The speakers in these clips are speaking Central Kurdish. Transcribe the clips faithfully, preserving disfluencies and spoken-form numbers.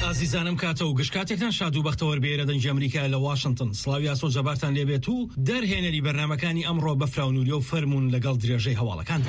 ئازیزانم کاتە و گشتکاتێکتان شاد و بەختەوەر بێرە دەنج ئەمریکا لە واشنگتن. سڵاوی ئاسۆ جەبارتان لێبێت و دەرهێنەری بەرنامەکانی ئەمڕۆ بە فراونوریە و فەرمونون لەگەڵ درێژەی هەواڵەکاندا.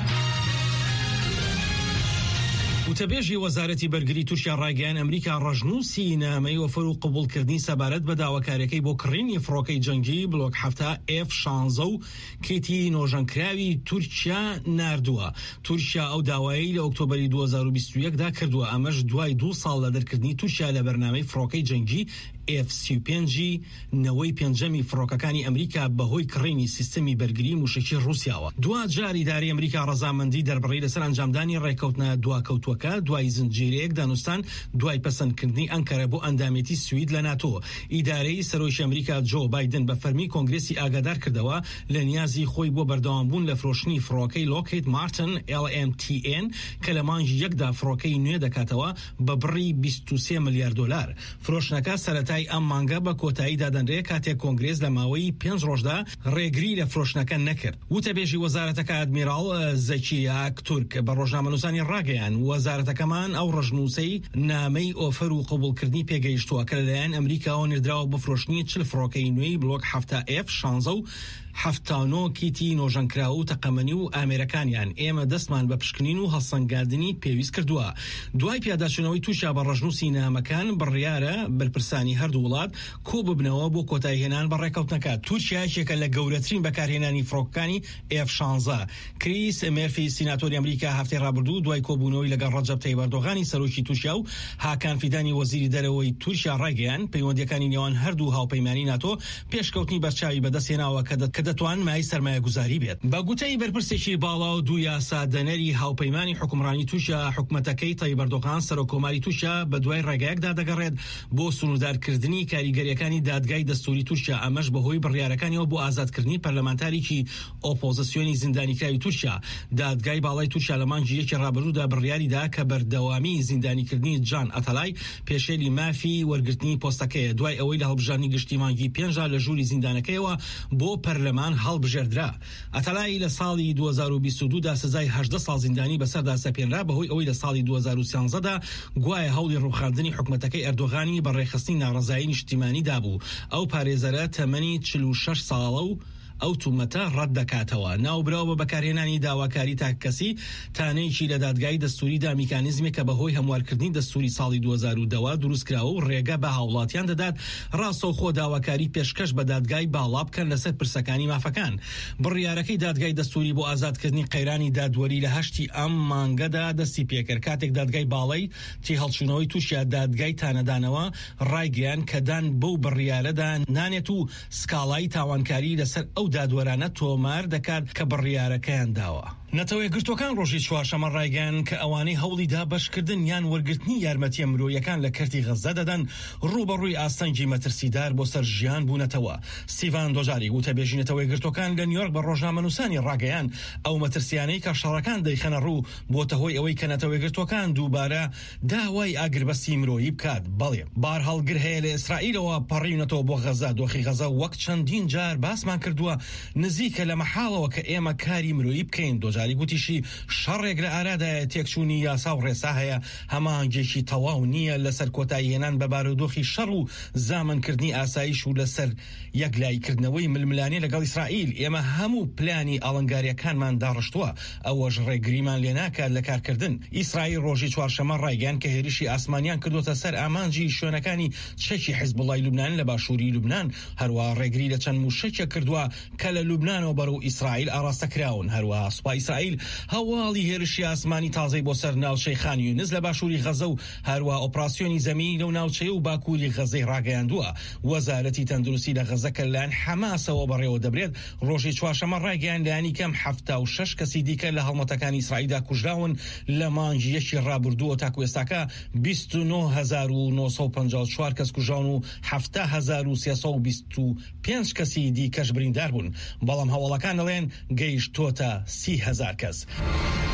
وتەبێژی وەزارەتی بەرگری تورکیا ڕایگەیان ئەمریکا ڕەژنووسی نامەی وەفەر و قبوڵکردنی سەبارەت بە داواکاریەکەی بۆ کڕینی فڕۆکەی جەنگی بلۆک هەفتا ئێف شانزە و کێتی نۆژەنکراوی تورکیا ناردووە. تورکیا ئەو داوایی لە ئۆکتۆبەری دوو هەزار و بیست و یەک دا کردووە، ئەمەش دوای دوو ساڵ لە دەرکردنی تورکیا لە بەرنامەی فڕۆکەی جەنگی ئێف سی و پێنج نەوەی پێنجەمی فڕۆکەکانی ئەمریکا بەهۆی کڕینی سیستەمی بەرگری موشکی ڕووسیاوە. دوا جار ئیدارەی ئەمریکا ڕەزامەندی دەربڕی لەسەر ئەنجامدانی ڕێکەوتنە دواکەوتووەکە دوای زنجیرەیەک دانوستان دوای پەسەندکردنی ئەنکەرە بۆ ئەندامێتی سوید لە ناتۆ. ئیدارەی سەرۆکی ئەمریکا جۆ بایدن بە فەرمی کۆنگرێسی ئاگادار کردەوە لە نیازی خۆی بۆ بەردەوامبوون لە فرۆشتنی فڕۆکەی لۆکهید مارتن ئێل ئێم تی ئێن کە لە مانگی یەکدا فڕۆکەی نوێ دەکاتەوە بە بڕی بیست و سێ ملیار دۆلار. فرۆشتنەکە سەرەتای ئەم مانگە بە کۆتایی دادەنرێ کاتێک کۆنگرێس لە ماوەی پێنج ڕۆژدا ڕێگری لە فرۆشتنەکە نەکرد. وتەبێژی وەزارەتەکە ئەدمیراڵ زەکیاک تورک بە ڕۆژنامەنووسانی ڕاگەیان وەزارەتەکەمان ئەو ڕەژنووسەی نامەی ئۆفەر و قبوڵکردنی پێگەیشتووە کە لەلایەن ئەمریکاوە نێردراوە بۆ فرۆشتنی چل فڕۆکەی نوێی بلۆک هەفتا ئێف شانزە و هەفتا و نۆ کیتی نۆژەنکراو و تەقەمەنی و ئامێرەکانیان. ئێمە دەستمان بە پشکنین و هەڵسەنگاندنی پێویست کردووە. دوای پیاداچوونەوەی تووشا بە ڕەژنووسی نامەکان بڕیارە بەرپرسانی هەردوو وڵات کۆ ببنەوە بۆ کۆتایهێنان بە ڕێکەوتنەکە. تورکیا یەکێکە لە گەورەترین بەکارهێنانی فڕۆکەکانی ئێف شانزە. کریس مێرفی سیناتۆری ئەمریکا هەفتەی ڕابردوو دوای کۆبوونەوەی لەگەڵ ڕەجەب تەیب ئەردۆغانی سەرۆکی تورکیا و هاکان فیدانی وەزیری دەرەوەی تورکیا ڕایگەیان پەیوەندیەکانی نێوان هەردوو هاوپەیمانی ناتۆ پێشکەوتنی بەرچاوی بەدەستهێناوە کە دەتوان مای سەرمایە گوزاری بێت. بە گوتەی بەرپرسێکی باڵا و دوو یاسادەنەری هاوپەیمانی حکومڕانی تورکیا، حکومەتەکەی تەیب ئەردۆغان سەرۆکۆماری تورکیا بە دوای ڕێگەیەکدا دەگەڕێت بۆ سنوردارکردنی کاریگەریەکانی دادگای دەستوری تورکیا، ئەمەش بەهۆی بڕیارەکانیەوە بۆ ئازادکردنی پەرلەمانتاریکی ئۆپۆزیسیۆنی زیندانیکراوی تورکیا. دادگای باڵای تورکیا لە مانگی یەکی ڕابردوودا بڕیاریدا کە بەردەوامی زیندانیکردنی جان ئەتەلای پێشێلی مافی وەرگرتنی پۆستەکەیە دوای ئەوەی لە هەڵبژاردننی گشتی مانگی پێنجا لە ژووری زیندانەکەیەوە بۆ پەرلەمان هەڵبژێردرا. ئەتەلای لە ساڵی دوو هەزار و بیست و دوو دا سزای هەژدە ساڵ زیندانی بەسەردا سەپێنرا بەهۆی ئەوەی لە ساڵی دوو هەزار و سیانزە دا گوایە هەوڵی ڕووخاندنی حکومەتەکەی ئەردۆغانی بە ڕێخستنی ناڕەزایی نیشتیمانی دابوو. ئەو پارێزەرە تەمەنی چل و شەش ساڵە و ئەو تومەتە ڕەت دەکاتەوە. ناوبراوە بە بەکارهێنانی داواکاری تاکەسی تانەیەکی لە دادگای دەستوریدا میکانیزمێکە بەهۆی هەموارکردنی دەستوری ساڵی دوو هەزار و دە دروستکراوە و ڕێگە بە هاوڵاتیان دەدات ڕاستەوخۆ داواکاری پێشکەش بە دادگای باڵا بکەن لەسەر پرسەکانی مافەکان. بڕیارەکەی دادگای دەستوری بۆ ئازادکردنی قەیرانی دادوەری لە هەشتی ئەم مانگەدا دەستی پێکرد کاتێک دادگای باڵای تی هەڵچوونەوەی تووشیا دادگای تانەدانەوە ڕایگەیان کە دان بەو بڕیارەدا نانێت و سکاڵای تاوانکاری لەسەر ئەو دادوەرانە تۆمار دەکات کە بڕیارەکەیان داوە. نەتەوەی گرتوەکان ڕۆژی چوارشەمە ڕایگەیان کە ئەوانەی هەوڵی دابەشکردن یان وەرگرتنی یارمەتیە مرۆیەکان لە کەرتی غەزە دەدەن ڕوبەڕووی ئاستەنگی مەترسیدار بۆ سەر ژیان بوونەتەوە. سیڤان دۆژاری وتەبێژی نەتەوەی گرتوەکان لە نیویۆرک بە ڕۆژنامەنووسانی ڕاگەیان ئەو مەترسیانەی کە شەڕەکان دەیخەنە ڕوو بۆتە هۆی ئەوەی کە نەتەوەی گرتوەکان دووبارە داوای ئاگربەستی مرۆیی بکات. بەڵێ بار هەڵگر هەیە لە ئیسرائیلەوە پەڕیونەتەوە بۆ غەزە. دۆخی غەزە وەک چەندین جار باسمان کردووە نزیکە لە مەحاڵەوە کە ئێمە کاری مرۆیی بکەین. دۆژاری گوتیشی شەڕێک لە ئارادایە تێکچوونی یاسا و ڕێسا هەیە، هەمانگێکی تەواو نییە لەسەر کۆتاییهێنان بە بارودۆخی شەڕ و زامنکردنی ئاسایش و لەسەر یەکلایکردنەوەی ململانێ لەگەڵ ئیسرائیل. ئێمە هەموو پلانی ئەڵنگاریەکانمان داڕشتووە، ئەوەش ڕێگریمان لێ ناکات لە کارکردن. ئیسرائیل ڕۆژی چوارشەمە ڕایگەیان کە هێرشی ئاسمانیان کردوتە سەر ئامانجی شوێنەکانی چەکی حیزبوڵای لوبنان لە باشووری لوبنان. هەروەها ڕێگری لە چەند موشەکێ کردووە کە لە لوبنانەوە بەرەو ئیسرائیل ئاراستەکراون. هەروەها سوپای ئیسرائیل هەواڵی هێرشی ئاسمانی تازەی بۆ سەر ناوچەی خان یونس لە باشووری غەزە و هەروەها ئۆپراسیۆنی زەمینی لەو ناوچەی و باکووری غەزەی ڕاگەیاندووە. وەزارەتی تەندروستی لە غەزە کە لەلایەن حەماسەوە بەڕێوە دەبرێت ڕۆژی چوارشەمە ڕایگەیان لایەنی کەم هەفتا و شەش کەسی دیکە لە هەڵمەتەکانی ئیسرائیلدا کوژراون لە مانگی یەکی ڕابردووە تاکو ئێستاکە بیست و نۆ هەزار و نۆ سەد و پەنجا و چوار کەس کوژراون و هەفتا هەزار و سێ سەد و بیست و پێنج کەسی دیکەش بریندار بوون. بەڵام هەواڵەکان دەڵێن گەیشتۆتە سی هەزار کەس.